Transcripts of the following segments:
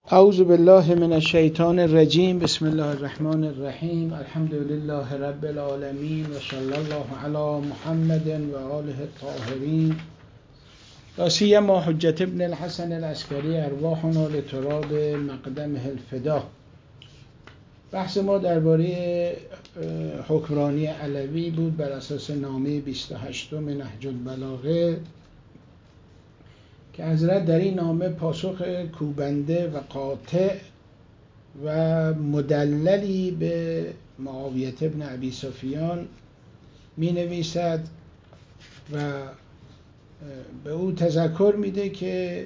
اعوذ بالله من الشیطان الرجیم. بسم الله الرحمن الرحیم. الحمد لله رب العالمین و صلی الله علی محمد و آله الطاهرین لا سیما حجة ابن الحسن العسکری ارواحنا لتراب مقدمه الفدا. بحث ما درباره حکمرانی علوی بود بر اساس نامه 28 نهج البلاغه که حضرت در این نامه پاسخ کوبنده و قاطع و مدللی به معاویه ابن ابی سفیان می نویسد و به او تذکر میده که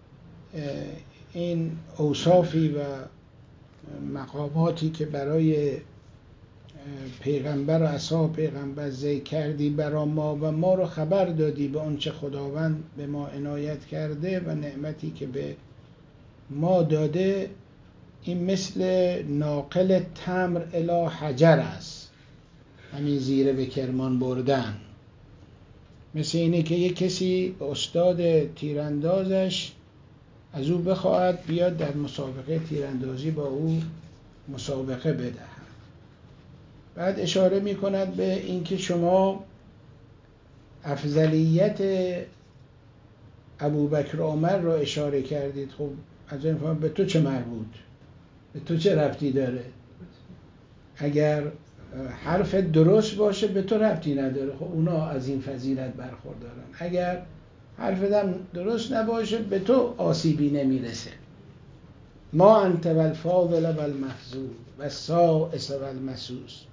این اوصافی و مقاماتی که برای پیغمبر و اصحاب پیغمبر ذکر کردی برا ما و ما رو خبر دادی به آنچه خداوند به ما عنایت کرده و نعمتی که به ما داده، این مثل ناقل تمر الی حجر است، همین زیره به کرمان بردن. مثل اینه که یک کسی به استاد تیراندازش از او بخواهد بیاد در مسابقه تیراندازی با او مسابقه بدهد. بعد اشاره می کند به اینکه شما افضلیت ابوبکر و عمر را اشاره کردید. خب از این فهم به تو چه مربوط؟ به تو چه ربطی داره؟ اگر حرف درست باشه به تو ربطی نداره، خب اونا از این فضیلت برخوردارن. اگر حرفم درست نباشه به تو آسیبی نمیرسه. ما انت و الفاضل و المحظوظ و السائس و المسوس.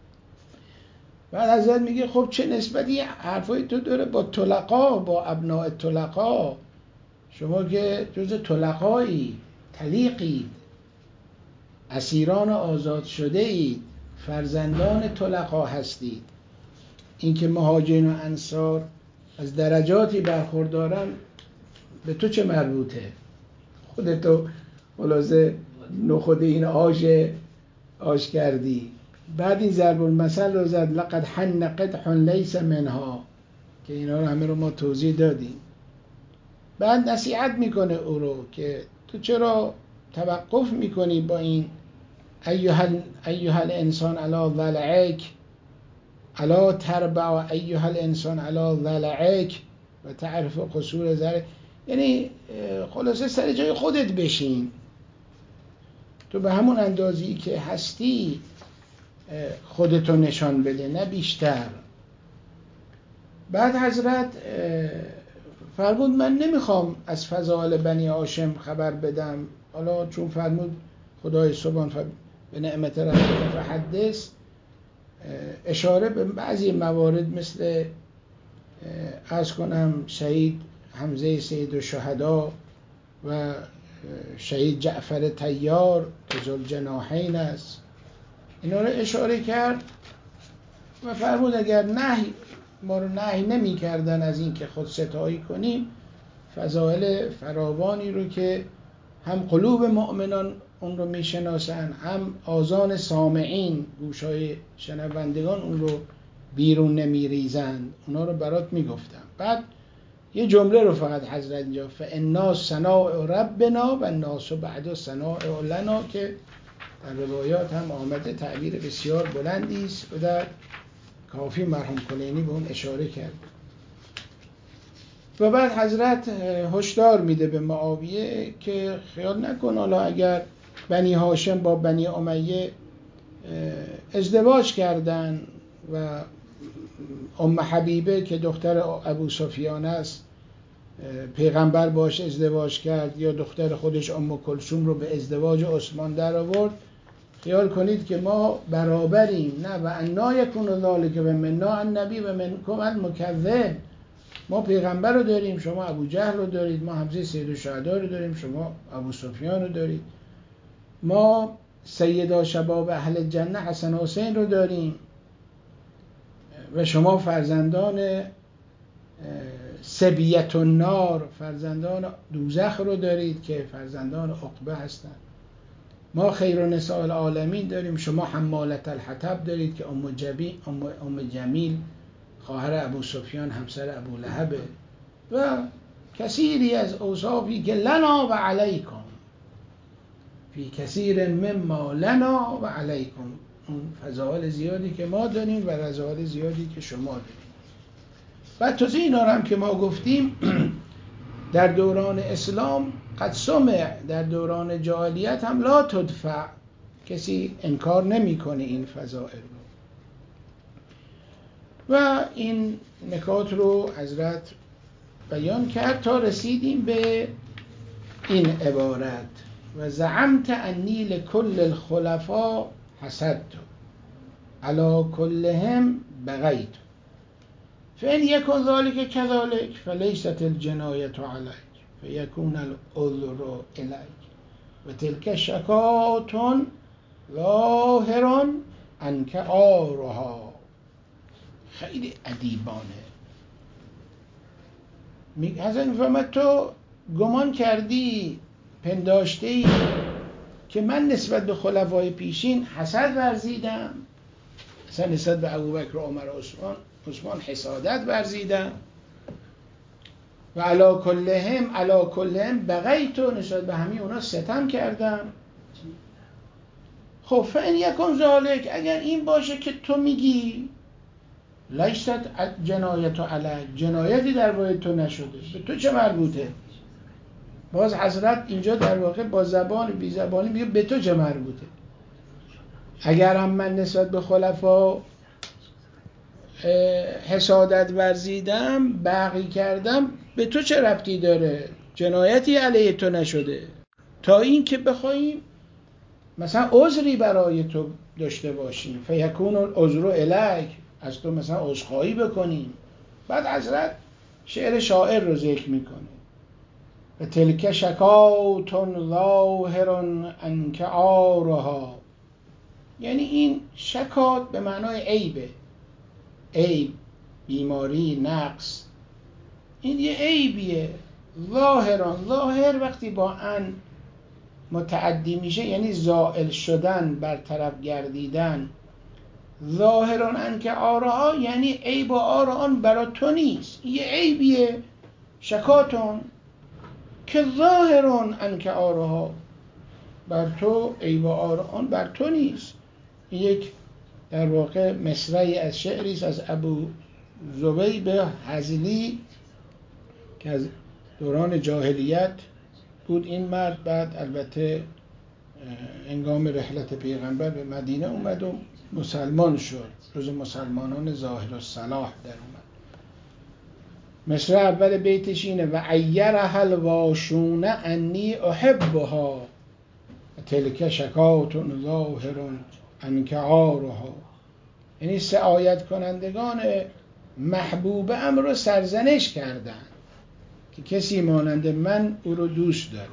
بعد حضرت میگه خب چه نسبتی حرفای تو داره با طلقا، با ابناء طلقا؟ شما که جز طلقایی، طلیقید، اسیران آزاد شده اید، فرزندان طلقا هستید. اینکه مهاجرین و انصار از درجاتی برخوردارن به تو چه مربوطه؟ خودتو خلاصه نخود این آش کردی. بعد این ضرب المثل رو زد لقد حن قدح لیس منها، که اینا رو همه رو ما توضیح دادیم. بعد نصیحت میکنه او رو که تو چرا توقف میکنی با این ایها الانسان علی ضلعک الا تربع ایها الانسان علی ضلعک و تعرف قصور ذلک. یعنی خلاصه سر جای خودت بشین، تو به همون اندازه‌ای که هستی خودتو نشان بده، نه بیشتر. بعد حضرت فرمود من نمیخوام از فضائل بنی هاشم خبر بدم. حالا چون فرمود خدای سبحان به نعمت ربک فحدث، اشاره به بعضی موارد مثل عرض کنم شهید حمزه سید الشهدا و شهید جعفر طیار که ذوالجناحین است، اینا رو اشاره کرد و فرمود اگر ما رو نهی نمی کردن از این که خود ستایی کنیم، فضائل فراوانی رو که هم قلوب مؤمنان اون رو می شناسن، هم آذان سامعین، گوشای شنوندگان اون رو بیرون نمی ریزند، اونا رو برات می گفتم. بعد یه جمله رو فقط حضرت اینجا فانا صناع ربنا و الناس بعد صناع لنا، که در روایات هم آمده، تعبیر بسیار بلندی است و در کافی مرحوم کلینی به اون اشاره کرد. و بعد حضرت هشدار میده به معاویه که خیال نکن حالا اگر بنی هاشم با بنی امیه ازدواج کردن و ام حبیبه که دختر ابو سفیان است پیغمبر باش ازدواج کرد، یا دختر خودش ام کلثوم رو به ازدواج عثمان در آورد، خیال کنید که ما برابریم. نه، و انا یکون ذلک و منا النبی و منکم المکذب. ما پیغمبر رو داریم، شما ابو جهل رو دارید، ما حمزه سید الشهدا رو داریم، شما ابو سفیان رو دارید، ما سیدا شباب اهل جنه حسن و حسین رو داریم و شما فرزندان سبیت النار، فرزندان دوزخ رو دارید که فرزندان عقبه هستند. ما خیر نساء العالمین داریم، شما حمالت الحطب دارید که ام جمیل خواهر ابو سفیان همسر ابو لهبه و کثیری از اوصافی که لنا و علیکم. فی کثیر مما لنا و علیکم، اون فضائل زیادی که ما داریم و رذائل زیادی که شما داریم. و تازه اینا هم که ما گفتیم در دوران اسلام قد سمع، در دوران جاهلیت هم لا تدفع، کسی انکار نمیکنه این فضائل رو. و این نکات رو حضرت بیان کرد تا رسیدیم به این عبارت: و زعمت انی لکل الخلفاء حسدت علی کلهم بغیت فإن یکن ذلك كذلك فلیست الجنایة علیک فیکون العذر الیک و تلک شکات ظاهر عنک عارها. خیلی ادیبانه. حضرت میفرماید تو گمان کردی، پنداشتی که من نسبت به خلفای پیشین حسد ورزیدم، مثلا نسبت به ابوبکر و عمر و عثمان حسادت ورزیدم، و علی کلهم بغیت، نسبت به همه اونا ستم کردم. خب فإن یکن ذلک، اگر این باشه که تو میگی لیست جنایت علیک، جنایتی در باید تو نشده، به تو چه مربوطه؟ باز حضرت اینجا در واقع با زبان بی زبانی میگه به تو چه مربوطه؟ اگر هم من نسبت به خلفا حسادت ورزیدم، بغی کردم، به تو چه ربطی داره؟ جنایتی علیه تو نشده. تا این که بخوایم مثلا عذری برای تو داشته باشیم، فیکون العذر الیک، از تو مثلا عذرخواهی بکنیم. بعد حضرت شعر شاعر رو ذکر میکنه: و تلک شکات ظاهر عنک عارها، یعنی این شکات به معنای عیبه، عیب، بیماری، نقص، این یه عیبیه. ظاهر وقتی با ان متعدی میشه یعنی زائل شدن، برطرف گردیدن. ظاهران عنک عارها یعنی عیب و عار آن برا تو نیست، یه عیبیه، شکاتون که ظاهران عنک عارها، بر تو عیب و عار آن بر تو نیست. یک در واقع مصرعی از شعری است از ابو زبیب هذلی که از دوران جاهلیت بود این مرد. بعد البته هنگام رحلت پیغمبر به مدینه اومد و مسلمان شد، جز مسلمانان ظاهر الصلاح در اومد. مصرع اول بیتش اینه: و عیرها الواشون انی احبها تلک شکات ظاهر عنک عارها، یعنی سعایت کنندگان محبوب ام رو سرزنش کردن که کسی مانند من او رو دوست داره.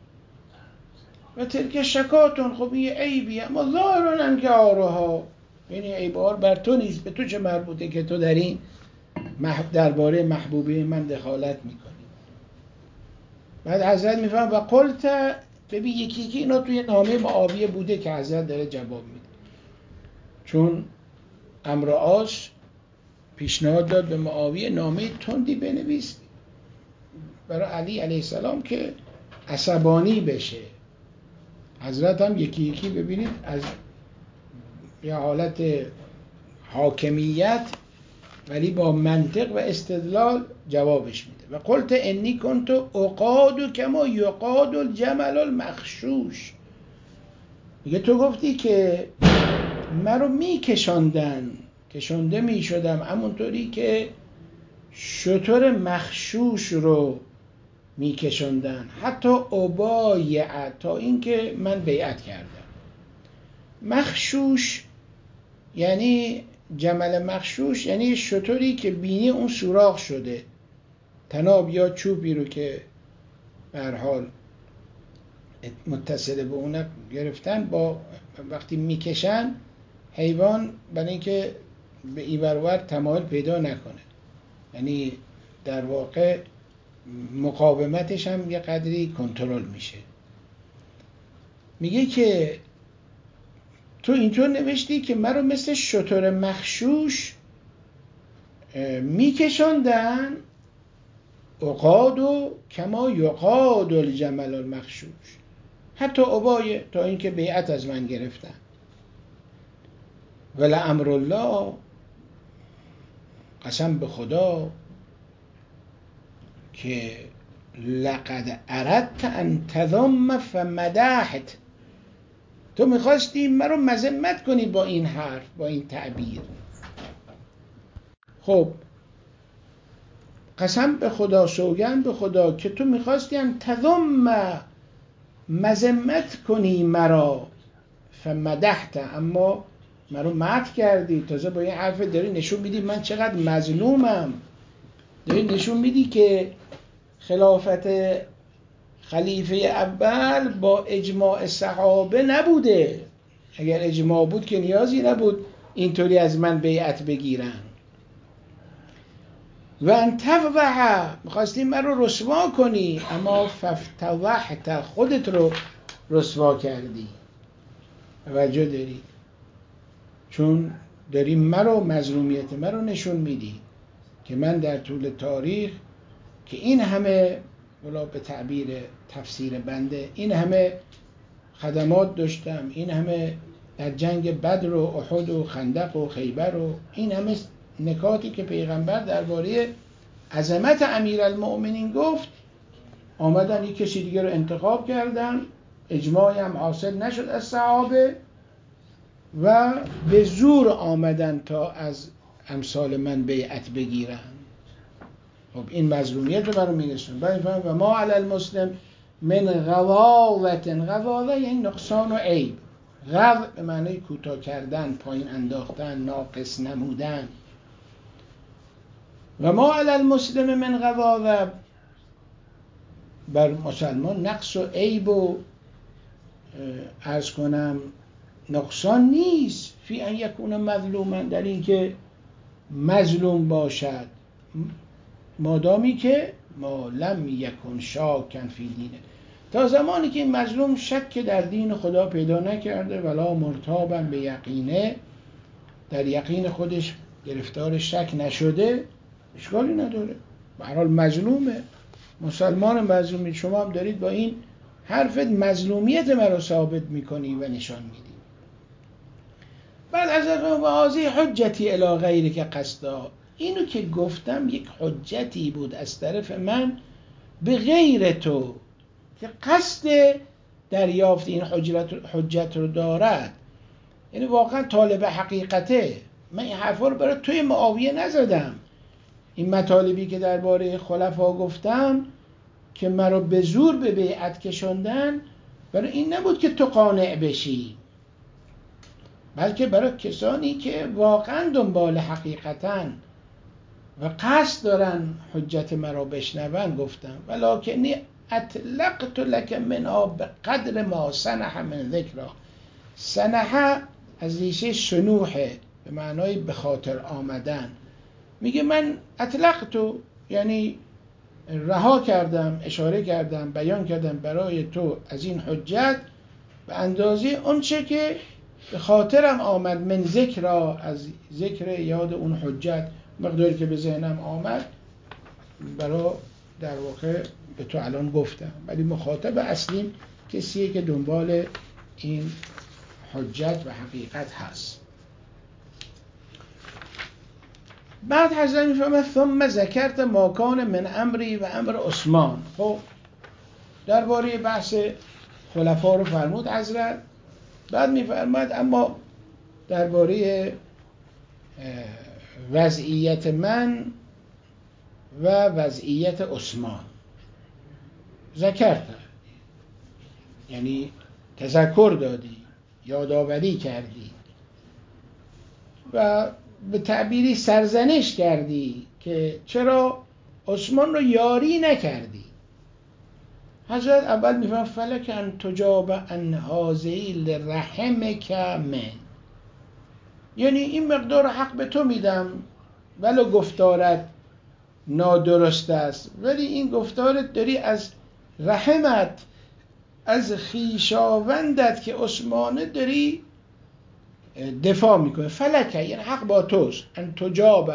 و تلک شکاتون، خب این عیبی، اما ظاهران عنک عارها، یعنی عیبار بر تو نیست، به تو چه مربوطه که تو در این درباره محبوبه من دخالت میکنی. بعد حضرت میفهم و قلت، ببین یکی اینا توی نامه معاویه بوده که حضرت داره جواب میده، چون عمرو عاص پیشنهاد داد به معاویه نامه تندی بنویس برای علی علیه السلام که عصبانی بشه. حضرت هم یکی ببینید از یه حالت حاکمیت ولی با منطق و استدلال جوابش میده. و قلت انی کنت اقاد کما یقاد الجمل المخشوش، میگه تو گفتی که من رو کشانده میشدم همونطوری که شتر مخشوش رو میکشاندن، حتی ابایع، تا اینکه من بیعت کردم. مخشوش یعنی جمل مخشوش، یعنی شتری که بینی اون سوراخ شده، تناب یا چوبی رو که به هر حال متصل به اون گرفتن، با وقتی میکشن حیوان برای اینکه به این ور ور تمایل پیدا نکنه، یعنی در واقع مقاومتش هم یه قدری کنترل میشه. میگه که تو اینطور نوشتی که من رو مثل شتر مخشوش میکشاندن، اقاد و کما یقاد الجمل المخشوش، حتی ابای تا اینکه بیعت از من گرفتن. ولی امر الله، قسم به خدا که لقد اردت ان تذم فمدحت، تو میخواستی مرا مذمت کنی با این حرف، با این تعبیر. خب قسم به خدا، سوگند به خدا که تو میخواستی ان تذم، مذمت کنی مرا، فمدحت، اما مرا مدح کردی. تازه با این حرف داری نشون میدی من چقدر مظلومم، داری نشون میدی که خلافت خلیفه اول با اجماع صحابه نبوده. اگر اجماع بود که نیازی نبود اینطوری از من بیعت بگیرن. و ان تفضح، میخواستی من رو رسوا کنی، اما فافتضحت، خودت رو رسوا کردی. توجه داری؟ چون داری مرا، مظلومیت مرا نشون میدی که من در طول تاریخ که این همه، ولا به تعبیر تفسیر بنده، این همه خدمات داشتم، این همه در جنگ بدر و احد و خندق و خیبر و این همه نکاتی که پیغمبر درباره عظمت امیرالمؤمنین گفت، آمدن یک کسی دیگه رو انتخاب کردن، اجماعی هم حاصل نشد از صحابه و به زور آمدن تا از امثال من بیعت بگیرن. خب این مظلومیت رو برام میرسون. و ما علی المسلم من غضاضت، غضاضه یعنی نقصان و عیب، غض به معنی کوتاه کردن، پایین انداختن، ناقص نمودن. و ما علی المسلم من غضاضه، بر مسلمان نقص و عیب و عرض کنم نقصان نیست، فی ان یکون مظلوما، در این که مظلوم باشد، مادامی که ما لم یکن شاکن فی دینه، تا زمانی که این مظلوم شک در دین خدا پیدا نکرده، ولا مرتابا به یقینه، در یقین خودش گرفتار شک نشده، اشکالی نداره. به هر حال مظلومه، مسلمان مظلومی. شما هم دارید با این حرفت مظلومیت مرا ثابت میکنی و نشان میدی. بعد از واضح حجتی الی غیری که قصدا، اینو که گفتم یک حجتی بود از طرف من به غیر تو که قصد دریافت این حجت رو دارد، یعنی واقعا طالب حقیقته. من این حرفا رو برای توی معاویه نزدم. این مطالبی که درباره خلفا گفتم که مرا به زور به بیعت کشوندن، برای این نبود که تو قانع بشی، بلکه برای کسانی که واقعا دنبال حقیقتن و قصد دارن حجت مرا بشنون گفتم. ولکنی اطلقت لک منها به قدر ما سنح من ذکرها. سنح از ریشه سنوحه، به معنای به خاطر آمدن. میگه من اطلقتو، یعنی رها کردم، اشاره کردم، بیان کردم برای تو از این حجت به اندازه اون چه که به خاطرم آمد، من ذکرها، از ذکر یاد اون حجت، مقداری که به ذهنم آمد برای در واقع به تو الان گفتم. ولی مخاطب اصلیم کسیه که دنبال این حجت و حقیقت هست. بعد حضرت میفرماید ثم ذکرت ما کان من امری و امر عثمان. خب درباره بحث خلفا رو فرمود حضرت. بعد میفرماید اما درباره وضعیت من و وضعیت عثمان ذکرت، یعنی تذکر دادی، یادآوری کردی و به تعبیری سرزنش کردی که چرا عثمان رو یاری نکردی. حضرت اول میفرماید فلک ان تجاب عن هذه لرحمک من، یعنی این مقدار حق به تو میدم ولو گفتارت نادرست است، ولی این گفتارت داری از رحمت، از خویشاوندت که عثمانه داری دفاع میکنه. فلکه یعنی حق با توست، ان تجاب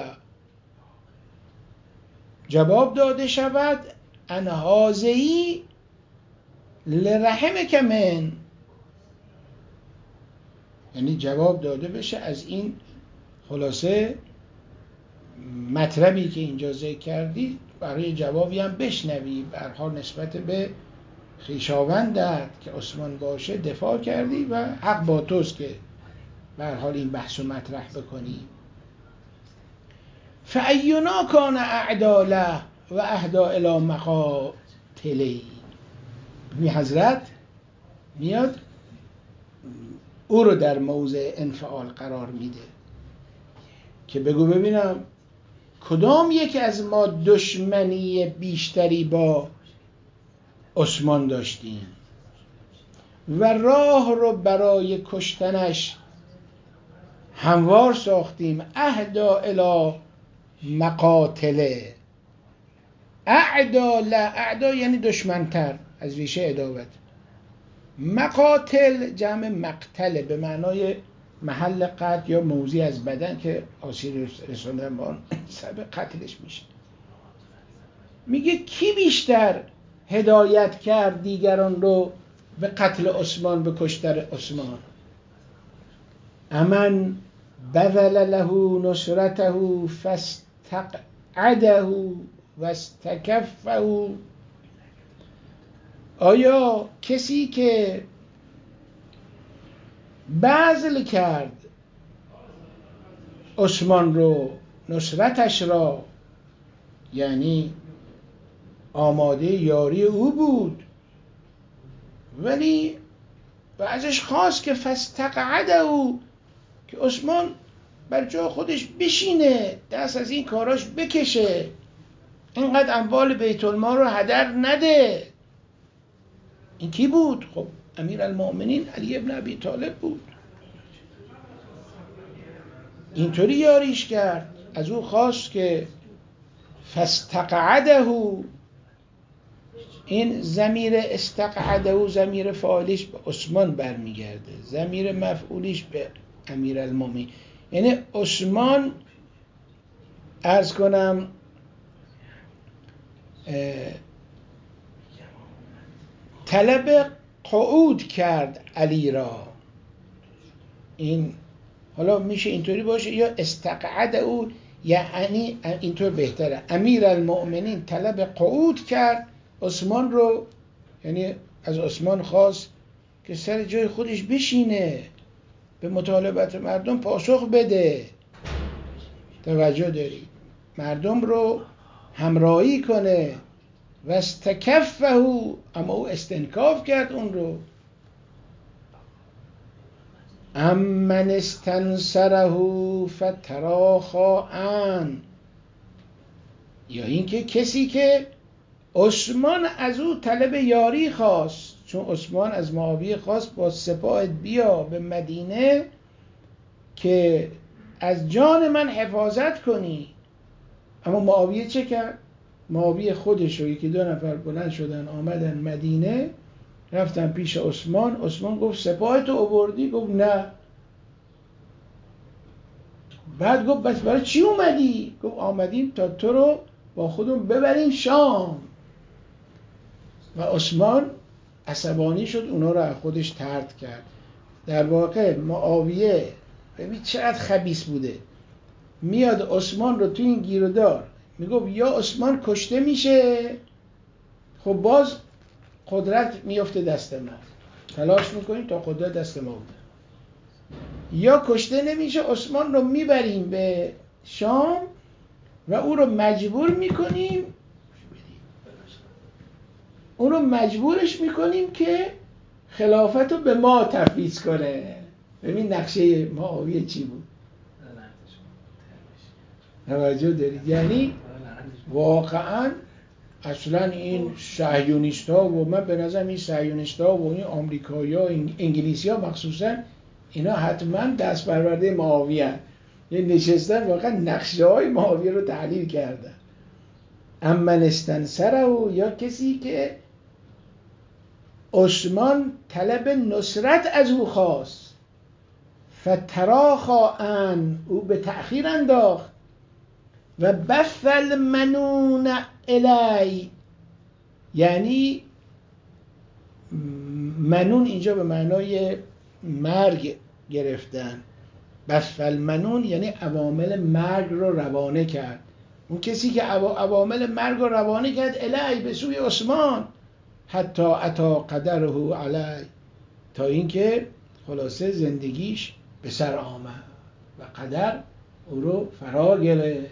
جواب داده شود، ان هذه لرحمک من، یعنی جواب داده بشه از این خلاصه مطلبی که اینجا ذکر کردی، برای جوابی هم بشنوی. به هر حال نسبت به خویشاوندت که عثمان باشه دفاع کردی و حق با توست که به هر حال این بحث رو مطرح بکنی. فاینا کان اعدا له و اهدا الی مقاتلی. حضرت میاد او رو در موضع انفعال قرار میده که بگو ببینم کدام یک از ما دشمنی بیشتری با عثمان داشتیم و راه رو برای کشتنش هموار ساختیم. اهدا الی مقاتله. اعدا لا، اعدا یعنی دشمنتر، از ریشه عداوت. مقاتل جمع مقتله، به معنای محل قتل یا موضع از بدن که آسیب رساندن با آن سبب قتلش میشه. میگه کی بیشتر هدایت کرد دیگران رو به قتل عثمان، به کشتن عثمان؟ امن بذل له نصرته فاستقعده و استکفه. آیا کسی که بذل کرد عثمان رو، نصرتش را، یعنی آماده یاری او بود، ولی و ازش خواست که فاستقعده او، که عثمان بر جا خودش بشینه، دست از این کاراش بکشه، اینقدر اموال بیت المال رو هدر نده. این کی بود؟ خب امیر المؤمنین علی ابن ابی طالب بود. اینطوری یاریش کرد، از او خواست که فاستقعده. این ضمیر استقعده ضمیر فاعلیش به عثمان برمیگرده، ضمیر مفعولیش به امیر المؤمنین. یعنی عثمان عرض کنم طلب قعود کرد علی را. این حالا میشه اینطوری باشه یا استقعد او، یعنی اینطور بهتره، امیر المؤمنین طلب قعود کرد عثمان رو، یعنی از عثمان خواست که سر جای خودش بشینه، به مطالبت مردم پاسخ بده. توجه داری؟ مردم رو همراهی کنه. و استکفه، اما او استنکاف کرد اون رو. امن استنصره فتراخا عن، یا اینکه کسی که عثمان از او طلب یاری خواست، چون عثمان از معاویه خواست با سپاهت بیا به مدینه که از جان من حفاظت کنی، اما معاویه چه کرد؟ معاویه خودش و یکی دو نفر بلند شدن آمدن مدینه، رفتن پیش عثمان. عثمان گفت سپاهتو آوردی؟ گفت نه. بعد گفت بس برای چی اومدی؟ گفت آمدیم تا تو رو با خودمون ببریم شام. و عثمان عصبانی شد، اونا رو از خودش طرد کرد. در واقع معاویه ببین چقدر خبیث بوده، میاد عثمان رو تو این گیرودار میگفت یا عثمان کشته میشه، خب باز قدرت میفته دست ما، تلاش میکنیم تا قدرت دست ما بود، یا کشته نمیشه عثمان رو میبریم به شام و او رو مجبور میکنیم، اون رو مجبورش میکنیم که خلافت رو به ما تفویض کنه. ببین نقشه معاویه چی بود. توجه دارید؟ یعنی واقعا اصلا این صهیونیست ها و من به نظرم این صهیونیست ها و این آمریکایی ها انگلیسی ها مخصوصا اینا حتما دست پرورده معاویه هست. یه نشستن واقعا نقشه های معاویه رو تحلیل کردن. امن استنصره، یا کسی که عثمان طلب نصرت از او خواست، فتراخا عن، او به تأخیر انداخت، و بث المنون الی، یعنی منون اینجا به معنای مرگ گرفتن. بث المنون یعنی عوامل مرگ رو روانه کرد. اون کسی که عوامل مرگ رو روانه کرد الی به سوی عثمان، حتی عطا قدره علی، تا اینکه خلاصه زندگیش به سر آمد و قدر او رو فرا گرفت.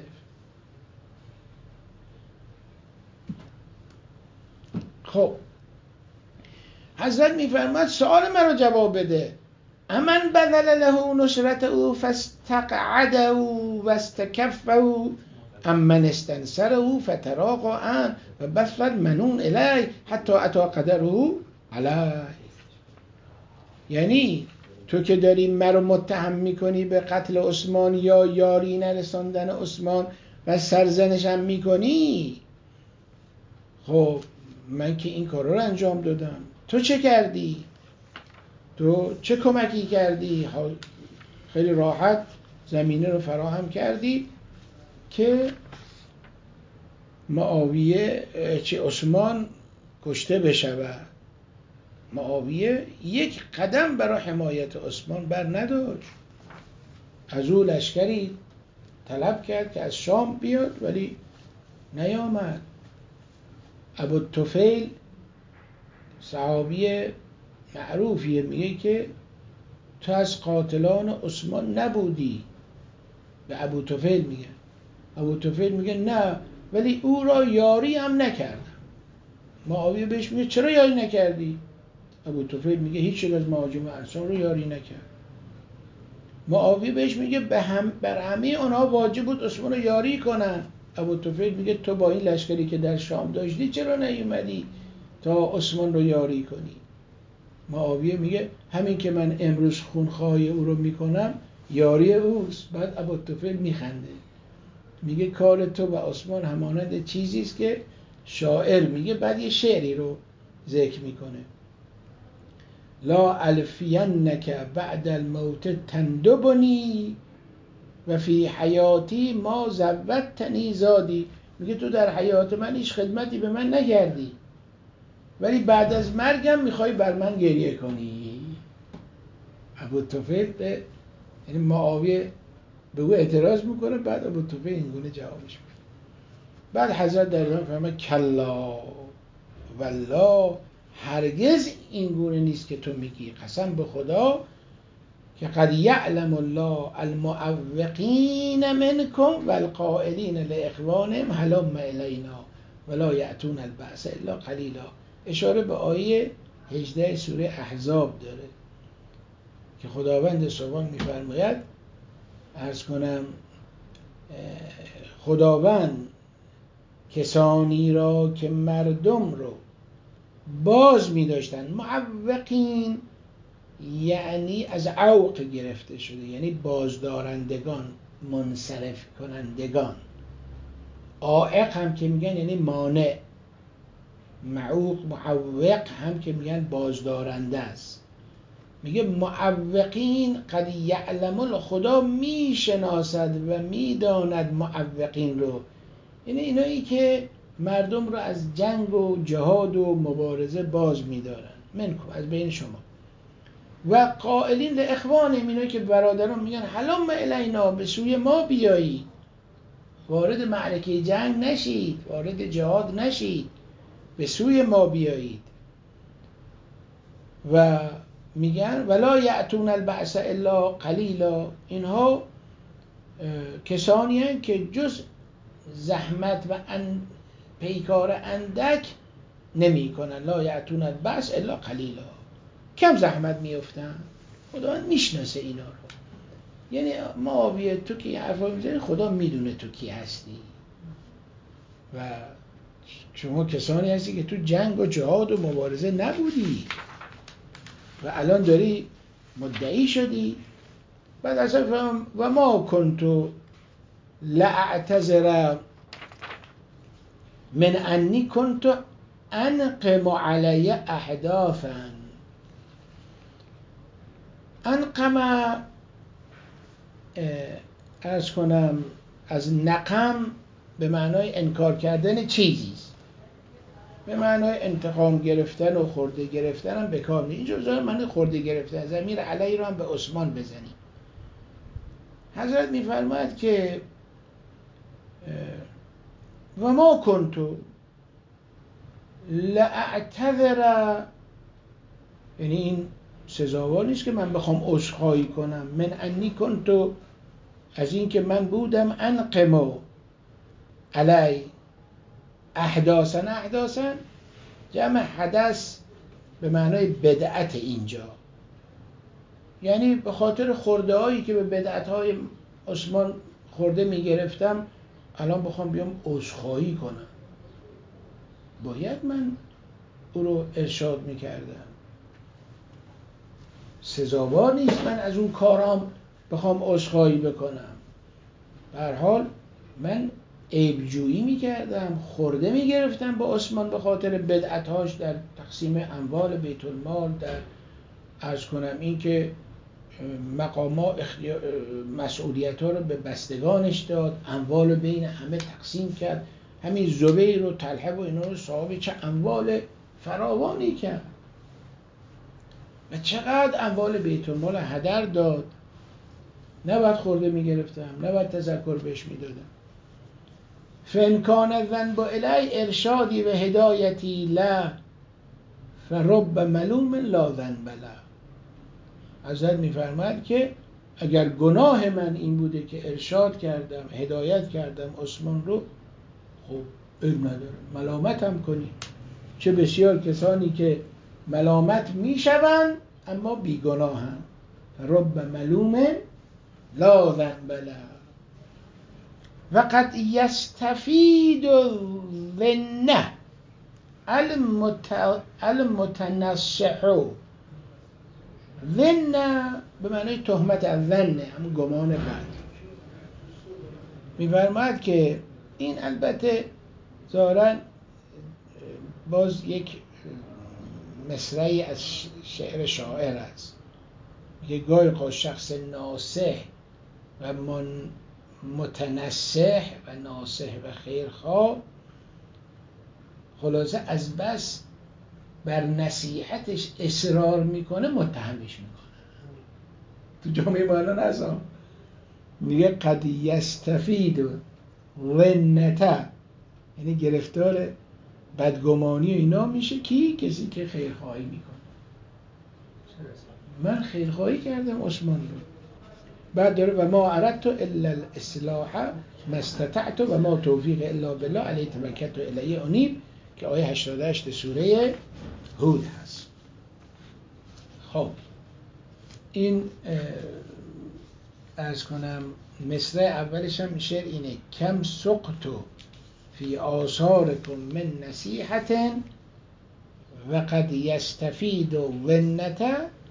خب حضرت میفرماد سوال مرا جواب بده. امن بذل له نصرته فاستقعده و استکفه ام من استنصره فتراق عن و بث المنون الی حتی اتى قدره علی. یعنی تو که داری مرا متهم میکنی به قتل عثمان یا یاری نرساندن عثمان و سرزنشم میکنی، خب من که این کار رو انجام دادم، تو چه کردی؟ تو چه کمکی کردی؟ خیلی راحت زمینه رو فراهم کردی که معاویه چه عثمان کشته بشود. معاویه یک قدم برای حمایت عثمان بر نداشت. از او لشکری طلب کرد که از شام بیاد ولی نیامد. ابوالطفیل صحابی معروفیه، میگه که تو از قاتلان عثمان نبودی. به ابوالطفیل میگه. ابوالطفیل میگه نه، ولی او را یاری هم نکردم. معاویه بهش میگه چرا یاری نکردی؟ ابوالطفیل میگه هیچ یک از مهاجم انصار رو یاری نکرد. معاویه بهش میگه بر همه آنها واجب بود عثمان رو یاری کنن. ابوالطفیل میگه تو با این لشکری که در شام داشتی چرا نیومدی تا عثمان رو یاری کنی؟ معاویه میگه همین که من امروز خونخواه او رو میکنم یاری اوست. بعد ابوالطفیل میخنده، میگه کار تو و عثمان همانند چیزی است که شاعر میگه، بعد یه شعری رو ذکر میکنه: لا الفینک بعد الموت تندبنی و فی حیاتی ما زودتنی زادی. میگه تو در حیات من هیچ خدمتی به من نکردی، ولی بعد از مرگم میخوای بر من گریه کنی. ابوالطفیل یعنی معاویه به او اعتراض میکنه، بعد ابوالطفیل اینگونه جوابش میده. بعد حضرت در ادامه فرمود کلا والله، هرگز اینگونه نیست که تو میگی، قسم به خدا که قد یعلم الله المعوقین منکم والقائلین لاخوانهم هلم الینا ولا یأتون البأس الا قلیلا. اشاره به آیه 18 سوره احزاب داره که خداوند سبحان میفرماید، عرض کنم خداوند کسانی را که مردم رو باز می داشتن، معوقین یعنی از عوق گرفته شده، یعنی بازدارندگان، منصرف کنندگان. عائق هم که میگن یعنی مانع، معوق هم که میگن بازدارنده است. میگه معوقین قد یعلم، خدا میشناسد و میداند معوقین رو، یعنی اینایی که مردم رو از جنگ و جهاد و مبارزه باز میدارن، منکم از بین شما، و قائلین لاخوانهم، اینایی که برادران میگن هلم الینا به سوی ما بیایید، وارد معرکه جنگ نشید، وارد جهاد نشید، به سوی ما بیایید. و میگن ولا یأتون البأس الا قلیلا، اینها کسانی هستند که جز زحمت و پیکار اندک نمی کنن. لا یأتون البأس الا قلیلا، کم زحمت میفتن. خدا میشناسه اینا رو. یعنی معاویه تو که حرفا میزنی، خدا میدونه تو کی هستی و شما کسانی هستی که تو جنگ و جهاد و مبارزه نبودی و الان داری مدعی شدی. بعد اصلا و ما کنتو لاعتذر من انی کنتو انقم علی احداثا. انقم عرض کنم از نقم به معنای انکار کردن چیزی است. به معنای انتقام گرفتن و خورده گرفتن هم به کار میاد. این جزء معنی خورده گرفتن، ضمیر علی رو هم به عثمان بزنی. حضرت میفرماید که و ما کنتو لاعتذر، یعنی این سزاوار نیست که من بخوام عذرخواهی کنم، من انی کنتو، از این که من بودم انقمو علی احداثن جمع حدث به معنای بدعت اینجا، یعنی به خاطر خورده هایی که به بدعت های عثمان خورده میگرفتم الان بخوام بیام عذرخواهی کنم، باید من او رو ارشاد میکردم. سزاوار نیست من از اون کارام بخوام عذرخواهی بکنم. به هر حال من عیبجویی میکردم، خورده میگرفتم با عثمان به خاطر بدعتهاش در تقسیم اموال بیت المال، در عرض کنم این که مقامات مسئولیت ها رو به بستگانش داد، اموال بین همه تقسیم کرد، همین زبیر و طلحه و اینا رو صاحب چه اموال فراوانی کرد و چقدر اموال بیت المال هدر داد. نباید خورده میگرفتم، نباید تذکر بهش میدادم. فانکان الذنب الی ارشادی و هدایتی لا فرب ملوم لا ذنب له. حضرت میفرماید که اگر گناه من این بوده که ارشاد کردم، هدایت کردم عثمان رو، خب عیب نداره ملامت هم کنی. چه بسیار کسانی که ملامت میشوند اما بیگناهند. رب ملوم لا ذنب له و قد یستفید الظنه المتنصح. ظن به معنی تهمت از ظنه، همون گمان بد. می‌فرماید که این البته ظاهراً باز یک مصرعی از شعر شاعر است که گاهی اوقات شخص ناصح و متنصح و ناصح و خیرخواه خلاصه از بس بر نصیحتش اصرار میکنه متهمش میکنه. تو جامعه ما الان هستم میگه قد یستفید ظنته، یعنی گرفتار بدگمانی و اینا میشه کی؟ کسی که خیرخواهی میکنه. من خیرخواهی کردم عثمان رو. بعد داره و ما اردت الا الاصلاح ما استطعت و ما توفیق الا بالله علیه توکلت و الیه انیب که آیه 88 سوره هود هست. خب این عرض کنم مصرع اولش هم شعر اینه کم سقطو فی آثارکم من نصیحت و قد یستفید ظنته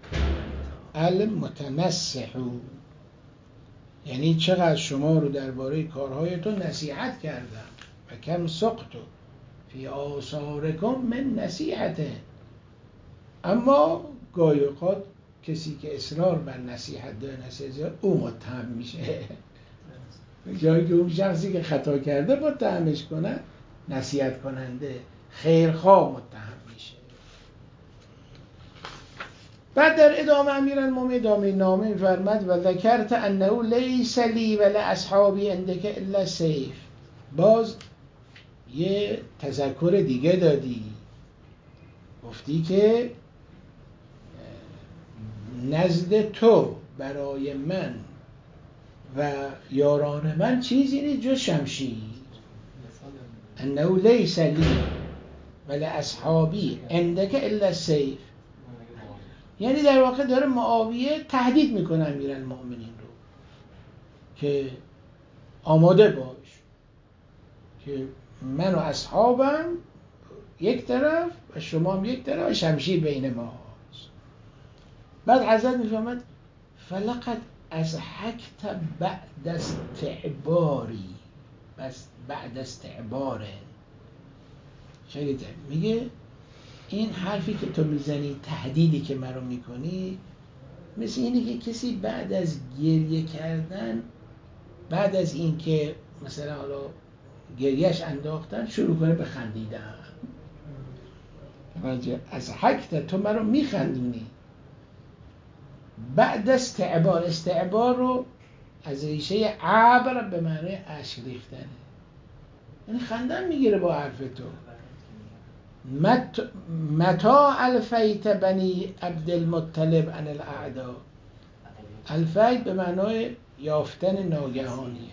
المتنصح، یعنی چقدر شما رو درباره کارهایتون نصیحت کردم. و کم سقطو فی آثارکم من نصیحت، اما گاهی اوقات کسی که اصرار بر نصیحت داره او متهم میشه. جایی که اون شخصی که خطا کرده متهمش کنه، نصیحت کننده خیرخواه متهم میشه. بعد در ادامه امیرالمومنین ادامه نامه می‌فرماید و ذکرت انه لیس لی ولا اصحابی عندک الا سیف. باز یه تذکر دیگه دادی، گفتی که نزد تو برای من و یاران من چیزی نیست جز شمشیر. انه لیس لی ولا اصحابی عندک الا سیف، یعنی در واقع داره معاویه تهدید میکنه امیرالمومنین رو که آماده باش که من و اصحابم یک طرف و شما هم یک طرف و شمشیر بین ما هست. بعد حضرت میفهمد فلقد اضحکت بعد استعباری، بس بعد استعباره. خیلی میگه این حرفی که تو میزنی، تهدیدی که مرا میکنی، مثل اینه که کسی بعد از گریه کردن، بعد از این که مثلا حالا گریهش انداختن، شروع کنه به خندیدن. از حکت تو منو میخندونی. بعد استعبار رو از ریشه عبر به معنی اشک ریختنه، یعنی خندن میگیره با حرف تو. متا الفیت بنی عبدالمطلب عن الاعداء. الفیت به معنای یافتن ناگهانیه.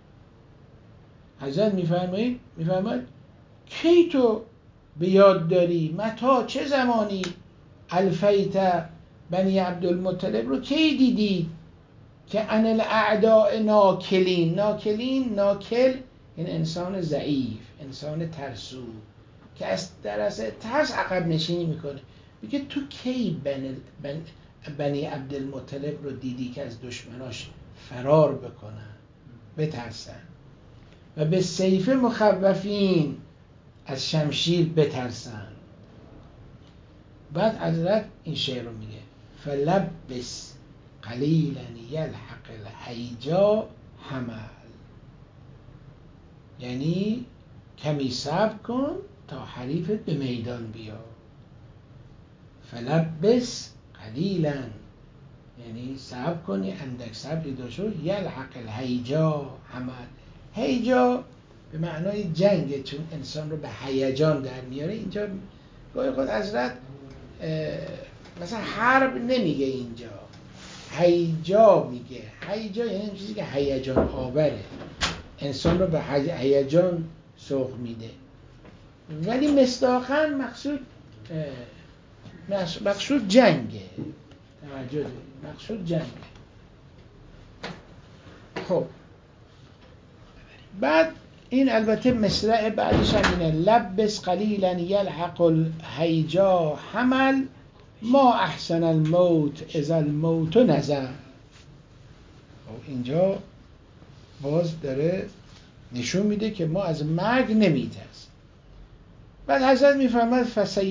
حضرت میفرمایید کی تو به یاد داری، متا چه زمانی، الفیت بنی عبدالمطلب رو کی دیدی که عن الاعداء ناکلین. ناکل این انسان ضعیف، انسان ترسو که از درس ترس عقب نشینی میکنه. میگه تو کی بنی عبدالمطلب رو دیدی که از دشمناش فرار بکنن، بترسن و به سیف مخوفین، از شمشیر بترسن. بعد حضرت این شعر رو میگه فلبس قلیلا یلحق الهیجا حمل، یعنی کمی صبر کن تا حریفت به میدان بیا. فلبس قلیلا یعنی صبر کنی، اندک صبری داشته، یلحق الهیجا حمل. هیجا به معنای جنگ، چون انسان رو به هیجان در میاره. اینجا گاهی خود حضرت مثلا حرب نمیگه، اینجا هیجا میگه. هیجا یعنی این چیزی که هیجان آوره، انسان رو به هیجان سوق میده. ولی مصداقاً مقصود جنگه. توجه، مقصود جنگه. خب بعد این البته مصرع بعدش هم اینه لبس قلیلا یلحق الهیجا حمل، ما احسن الموت اذا الموت نزل. اینجا باز داره نشون میده که ما از مرگ نمیترسیم. بعد حضرت میفرماد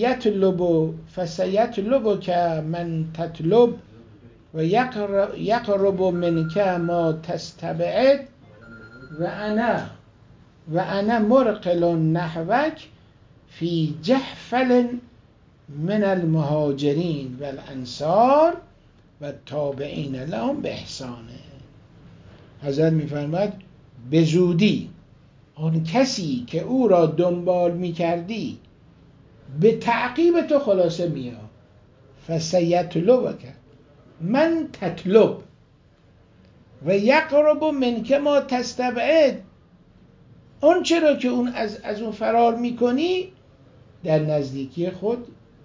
فسیطلب که من تطلب و یقرب منک ما تستبعد و انا مرقل نحوک فی جحفل من المهاجرین و الانصار و تابعین لهم به احسانه. حضرت میفرماد به زودی آن کسی که او را دنبال میکردی به تعقیب تو خلاصه میاد. فسیطلبک من تطلب و یقرب منک ما تستبعد، اون چرا که اون از اون فرار میکنی در نزدیکی خود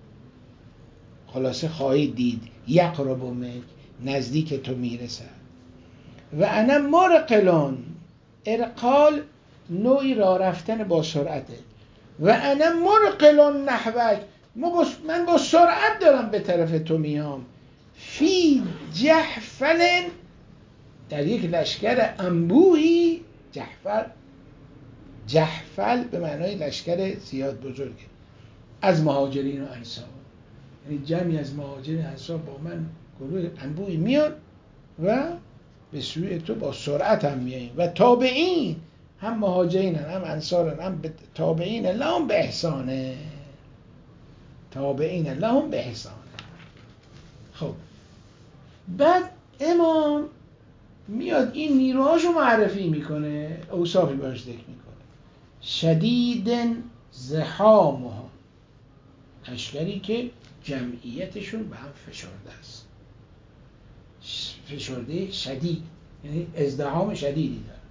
خلاصه خواهید دید. یقرب منک نزدیک تو میرسد. و انا مرقلون، ارقال نوعی راه رفتن با سرعته. و انا مرقلون نحوک، من با سرعت دارم به طرف تو میام. فی جحفل، در یک لشکر انبوهی. جحفل به معنای لشکر زیاد بزرگه، از مهاجرین و انصار، یعنی جمعی از مهاجرین و انصار با من گروه انبوهی میاد و به سوی تو با سرعت هم میاییم. و تابعین، هم مهاجرین هم انصار هم تابعین لهم به احسانه. تابعین لهم به احسانه. خب بعد امام میاد این نیروهاشو معرفی میکنه، اوصافی باش ذکر میکنه. شدید زحامهم، لشکری که جمعیتشون به هم فشرده است. فشرده شدید یعنی ازدحام شدیدی داره.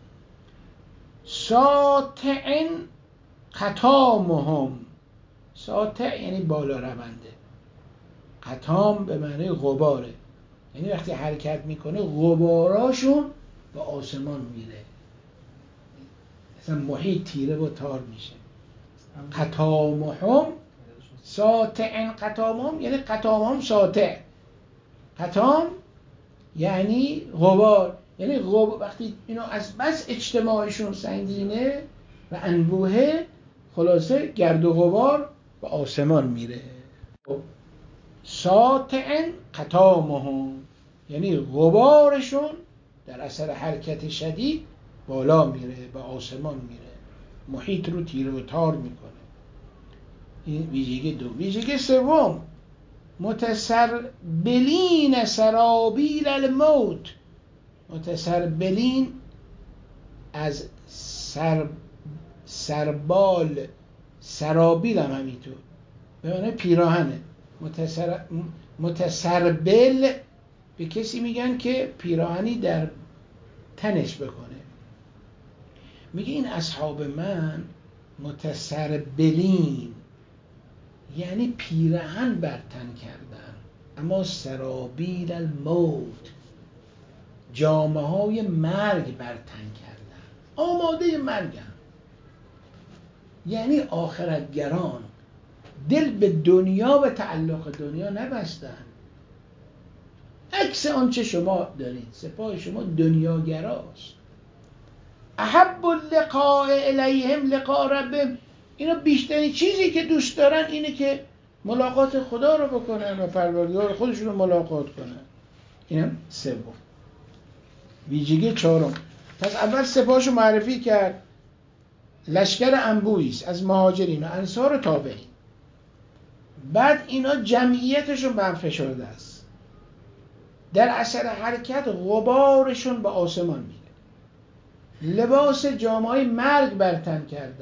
ساطع قطامهم، ساطع یعنی بالا رونده، قطام به معنی غباره، یعنی وقتی حرکت میکنه غباراشون به آسمان میره، مثلا محیط تیره و تار میشه. قطامهم ساطع، قطامهم یعنی قطامهم ساطع. قطام یعنی غبار، یعنی وقتی اینو از بس اجتماعشون سنگینه و انبوهه، خلاصه گرد و غبار به آسمان میره. ساطع قطامهم یعنی غبارشون در اثر حرکت شدید بالا میره، به آسمان میره، محیط رو تیره و تار میکنه. این ویژگی دو. ویژگی سوم، متسربلین سرابیل الموت. متسربلین از سربال، سرابیل هم همینطور به معنی پیراهنه. متسربل به کسی میگن که پیراهنی در تنش بکنه. میگه این اصحاب من متسربلین یعنی پیراهن بر تن کردن، اما سرابیل الموت جامه های مرگ بر تن کردن، آماده مرگن. یعنی آخرتگران، دل به دنیا و تعلق دنیا نبستن. عکس آنچه شما دارید، سپاه شما دنیاگراست. احب اللقاء الیهم لقاء ربهم. اینا بیشترین چیزی که دوست دارن اینه که ملاقات خدا رو بکنن و پروردگار خودشون رو ملاقات کنن. اینم سوم. ویژگی چهارم. پس اول سپاهشو معرفی کرد، لشکر انبوهی است از مهاجرین و انصار و تابعین. بعد اینا جمعیتشون برفشرده است، در اثر حرکت غبارشون به آسمان میره، لباس جامه‌های مرگ بر تن کردن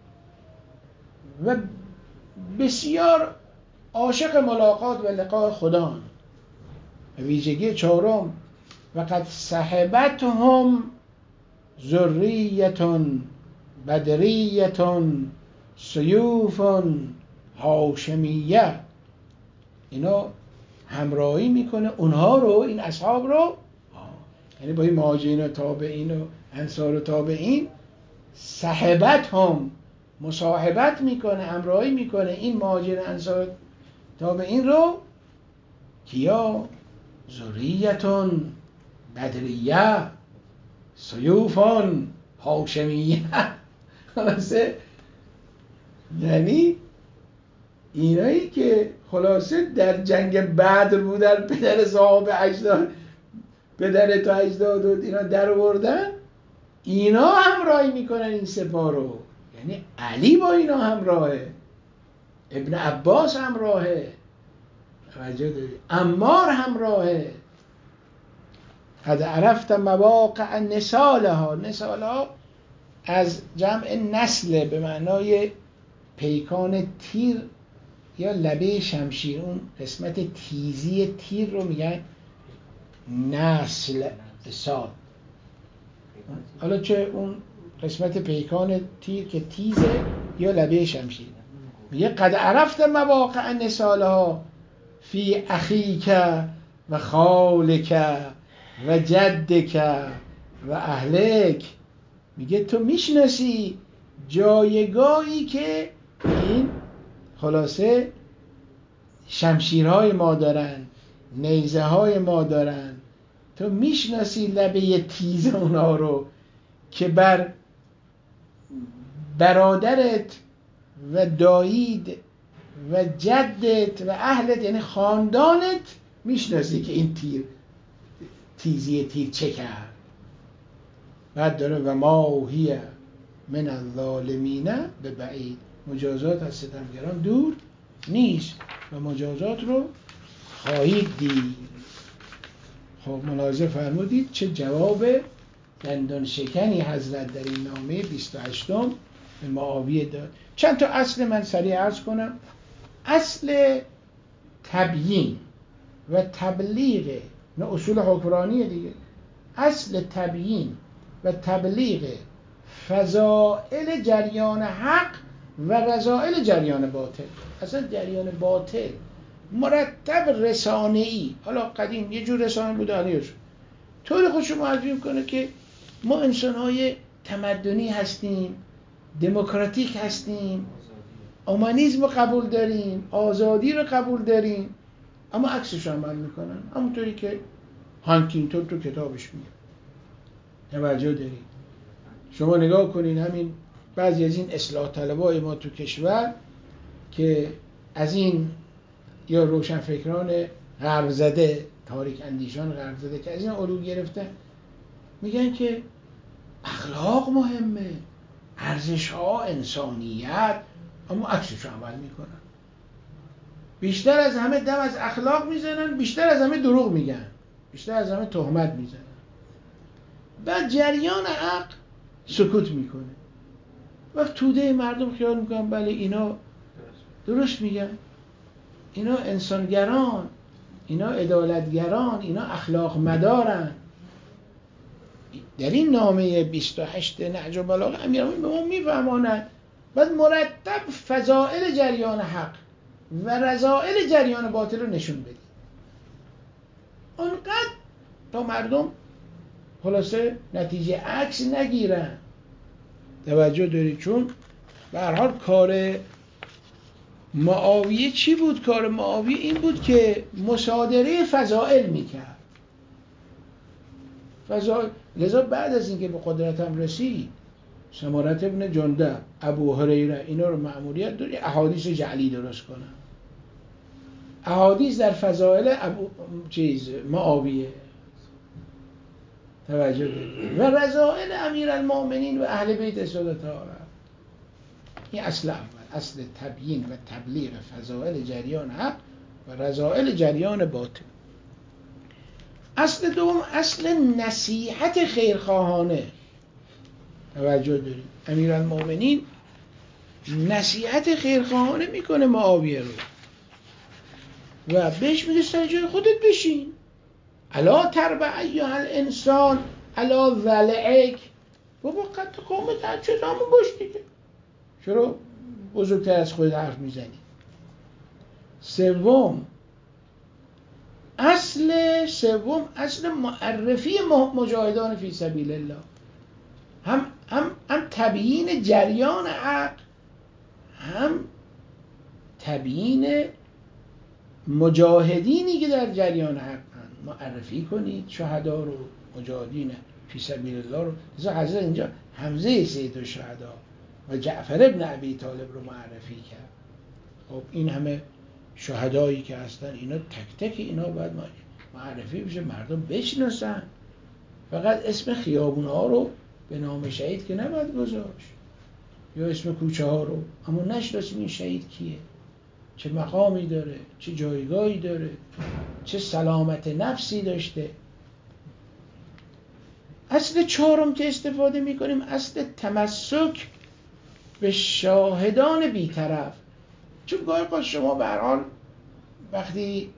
و بسیار عاشق ملاقات و لقاء خدا. ویژگی چهارم، وقد صحبتهم ذریة بدریة سیوف هاشمیه. اینا همراهی میکنه اونها رو، این اصحاب رو، یعنی با این مهاجرین و تابعین و انصار و تابعین، صحبت هم مصاحبت میکنه، همراهی میکنه این مهاجرین انصار تابعین رو. کیا؟ ذریتون بدریه سیوفون هاشمیه. خلاصه یعنی اینایی که خلاصه در جنگ بدر بودن، پدر صحابه اجداد، پدر تا اجداد و اینا در آوردن، اینا همراهی میکنن این سپاه رو. یعنی علی با اینا همراهه، ابن عباس همراهه، توجه داری، عمار همراهه. قد عرفت مواقع نسالها. نسالها از جمع نسل به معنای پیکان تیر یا لبه شمشیر، اون قسمت تیزی تیر رو میگن نسل سال. حالا چه اون قسمت پیکان تیر که تیزه یا لبه شمشیر. میگه قد عرفت مواقع نسالها فی اخیک و خالک و جدک و اهلک. میگه تو میشناسی جایگاهی که این خلاصه شمشیرهای ما دارن، نیزه های ما دارن، تو میشناسی لبه تیز اونا رو که بر برادرت و دایید و جدت و اهلت یعنی خاندانت میشناسی که این تیزی تیر چه کرد. بعد داره و ما هی من الظالمین به بعید. مجازات از ستمگران دور نیست و مجازات رو خواهید دید. خب ملاحظه فرمودید چه جواب دندان شکنی حضرت در این نامه 28 به معاویه داد. چند تا اصل من سریع عرض کنم. اصل تبیین و تبلیغ، نه اصول حکمرانیه دیگه، اصل تبیین و تبلیغ فضائل جریان حق و رذائل جریان باطل. اصلا جریان باطل مرتب رسانه‌ای، حالا قدیم یه جور رسانه بوده، حالا طوری خودشو معرفی میکنه که ما انسان‌های تمدنی هستیم، دموکراتیک هستیم، اومانیسم رو قبول داریم، آزادی رو قبول داریم، اما عکسش عمل میکنن، همونطوری که هانتینگتون تو کتابش میگه. توجه دارید؟ شما نگاه کنین همین بعضی از این اصلاح طلبای ما تو کشور که از این یا روشنفکران غرب زده، تاریک اندیشان غرب زده که از این علوم گرفتن، میگن که اخلاق مهمه، ارزش ها، انسانیت، اما عکسش عمل میکنن. بیشتر از همه دم از اخلاق میزنن، بیشتر از همه دروغ میگن، بیشتر از همه تهمت میزنن. بعد جریان عقل سکوت میکنه. وقت توده مردم خیال میکنن بله اینا درست میگن، اینا انسانگران، اینا عدالتگران، اینا اخلاق مدارن. در این نامه 28 نهج البلاغه امیرالمومنین به ما میفهماند باید مرتب فضائل جریان حق و رذائل جریان باطل رو نشون بدیم، آنقدر تا مردم خلاصه نتیجه عکس نگیرن. توجه دارید؟ چون به هر حال کار معاویه چی بود؟ کار معاویه این بود که مصادره فضائل میکرد. فضائل. لذا بعد از اینکه به قدرتم رسید، سمارت ابن جندب، ابو هریره، اینا رو مأموریت داری احادیث جعلی درست کنن. احادیث در فضائل معاویه. توجه دارید؟ و رذائل امیرالمؤمنین و اهل بیت سادات عالم. این اصل اول، اصل تبیین و تبلیغ فضائل جریان حق و رذائل جریان باطل. اصل دوم، اصل نصیحت خیرخواهانه. توجه دارید؟ امیرالمؤمنین نصیحت خیرخواهانه میکنه معاویه رو و بهش میگه سر جای خودت بشین، الا تربع ایها الانسان الا ضلعک، بابا قد قومت هر چطامو باش دیگه، چرا بزرگتر از خودت حرف میزنی؟ سوم، اصل معرفی مجاهدان فی سبیل الله، هم تبیین جریان حق، هم تبیین مجاهدینی که در جریان حق معرفی کنید، شهدا رو، مجاهدین فی سبیل الله رو. لذا حضرت اینجا حمزه سید الشهدا و جعفر ابن ابی طالب رو معرفی کرد. خب این همه شهدایی که هستن، اینا تک تک اینا باید معرفی بشه، مردم بشناسن. فقط اسم خیابون ها رو به نام شهید که نباید گذاشت، یا اسم کوچه ها رو، اما نشناسیم این شهید کیه، چه مقامی داره، چه جایگاهی داره، چه سلامت نفسی داشته. اصل چهارم که استفاده میکنیم، اصل تمسک به شاهدان بی‌طرف. چون گاهی شما به هر حال وقتی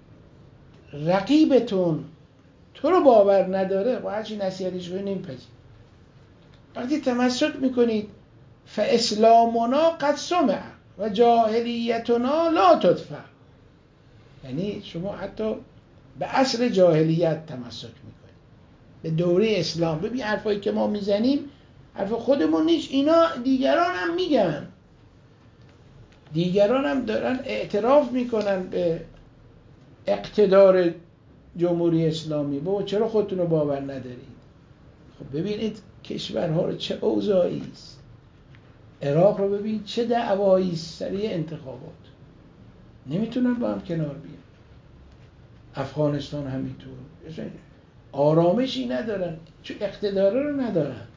رقیبتون تو رو باور نداره و هرچی نصیحتش کنی نمیپذیره. وقتی تمسک میکنید فاسلامنا قد سمع و جاهلیتنا لا تدفع، یعنی شما حتی به اصل جاهلیت تمسک میکنید، به دوره اسلام. ببین حرفایی که ما میزنیم حرف خودمون نیست، اینا دیگران هم میگن، دیگران هم دارن اعتراف میکنن به اقتدار جمهوری اسلامی. بابا چرا خودتون رو باور ندارید؟ خب ببینید کشورها رو چه اوضاعی است. عراق رو ببین چه دعوایی است سر انتخابات، نمیتونن با هم کنار بیان. افغانستان همینطور، آرامشی ندارن چون اقتدار رو ندارن.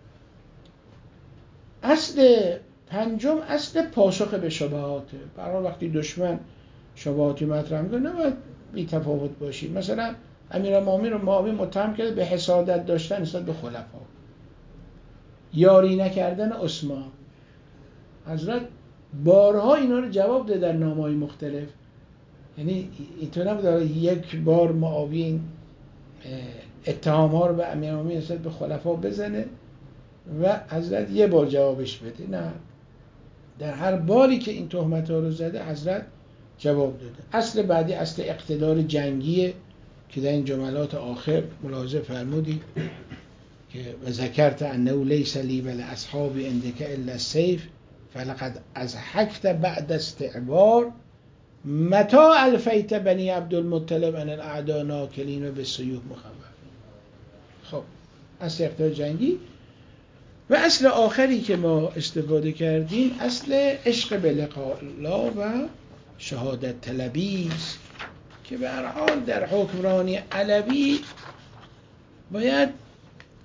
اصل پنجم، اصل پاسخ به شبهاته. برای وقتی دشمن شبهاتی مطرح میکنه نباید بی تفاوت باشید. مثلا امیرالمومنین رو معاویه متهم کرده به حسادت داشتن نسبت به خلفا، یاری نکردن عثمان. حضرت بارها اینا رو جواب داده در نامه‌های مختلف. یعنی اینطور نبود یک بار معاویه این اتهام ها رو به امیرالمومنین نسبت به خلفا بزنه و حضرت یه بار جوابش بده. نه، در هر باری که این تهمت ها رو زده حضرت جواب داده. اصل بعدی اصل اقتدار جنگیه که در این جملات آخر ملاحظه فرمودی که و ذکرت انه لیس لی ولاصحابی عندک الا السیف فلقد اضحکت بعد استعبار متى الفیت بنی عبدالمطلب ان الاعداء ناکلین و بالسیوف مخوف. خب اصل اقتدار جنگی. و اصل آخری که ما استفاده کردیم اصل عشق به لقاء الله و شهادت طلبی است که به هر حال در حکمرانی علوی باید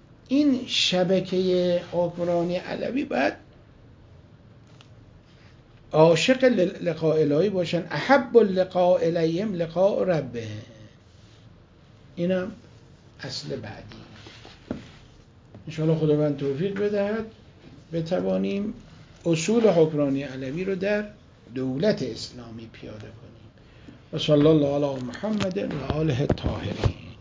این شبکه حکمرانی علوی باید عاشق لقاء الهی باشن. احب اللقاء الیهم لقاء ربهم. اینم اصل بعدی. انشاءالله خداوند توفیق بدهد بتوانیم اصول حکمرانی علوی رو در دولت اسلامی پیاده کنیم. و صلی الله علی محمد و آله الطاهرین.